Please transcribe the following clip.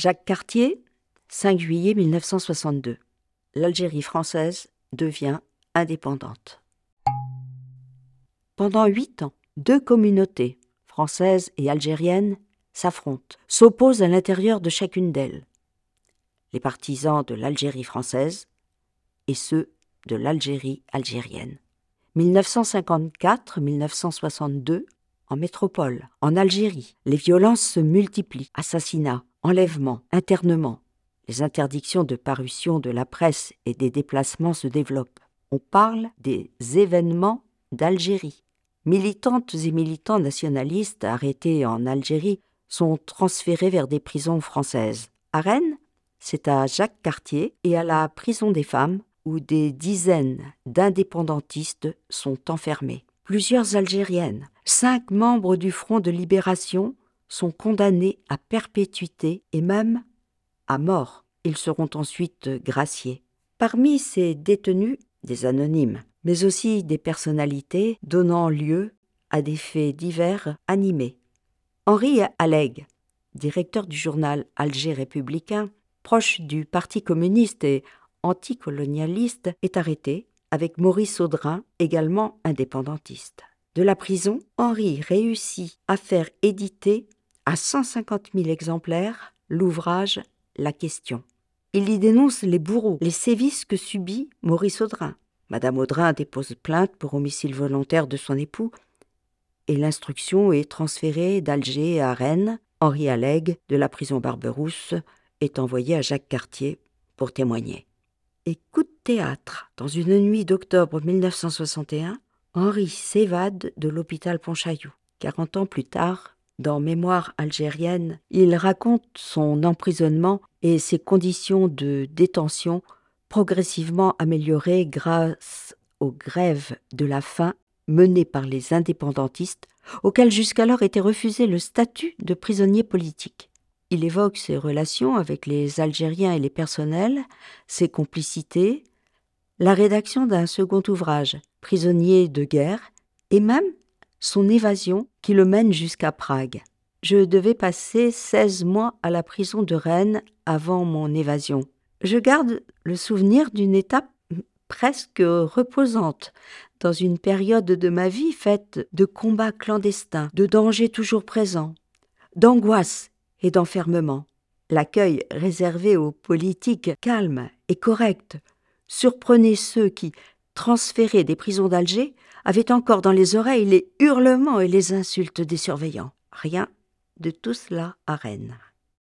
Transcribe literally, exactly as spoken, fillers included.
Jacques Cartier, cinq juillet mille neuf cent soixante-deux. L'Algérie française devient indépendante. Pendant huit ans, deux communautés, françaises et algériennes, s'affrontent, s'opposent à l'intérieur de chacune d'elles. Les partisans de l'Algérie française et ceux de l'Algérie algérienne. mille neuf cent cinquante-quatre à mille neuf cent soixante-deux, en métropole, en Algérie, les violences se multiplient. Assassinats, enlèvements, internements. Les interdictions de parution de la presse et des déplacements se développent. On parle des événements d'Algérie. Militantes et militants nationalistes arrêtés en Algérie sont transférés vers des prisons françaises. À Rennes, c'est à Jacques Cartier et à la prison des femmes où des dizaines d'indépendantistes sont enfermés. Plusieurs Algériennes, cinq membres du Front de libération sont condamnés à perpétuité et même à mort. Ils seront ensuite graciés. Parmi ces détenus, des anonymes, mais aussi des personnalités donnant lieu à des faits divers animés. Henri Alleg, directeur du journal Alger républicain, proche du Parti communiste et anticolonialiste, est arrêté avec Maurice Audrin, également indépendantiste. De la prison, Henri réussit à faire éditer à cent cinquante mille exemplaires l'ouvrage « La question ». Il y dénonce les bourreaux, les sévices que subit Maurice Audrin. Madame Audrin dépose plainte pour homicide volontaire de son époux et l'instruction est transférée d'Alger à Rennes. Henri Alleg, de la prison Barberousse, est envoyé à Jacques Cartier pour témoigner. Et coup de théâtre, dans une nuit d'octobre mille neuf cent soixante et un, Henri s'évade de l'hôpital Pontchaillou. quarante ans plus tard, dans Mémoire algérienne, il raconte son emprisonnement et ses conditions de détention progressivement améliorées grâce aux grèves de la faim menées par les indépendantistes, auxquels jusqu'alors était refusé le statut de prisonnier politique. Il évoque ses relations avec les Algériens et les personnels, ses complicités, la rédaction d'un second ouvrage, Prisonnier de guerre, et même son évasion qui le mène jusqu'à Prague. Je devais passer seize mois à la prison de Rennes avant mon évasion. Je garde le souvenir d'une étape presque reposante, dans une période de ma vie faite de combats clandestins, de dangers toujours présents, d'angoisse et d'enfermement. L'accueil réservé aux politiques calmes et corrects surprenait ceux qui, transférés des prisons d'Alger, avaient encore dans les oreilles les hurlements et les insultes des surveillants. Rien de tout cela à Rennes.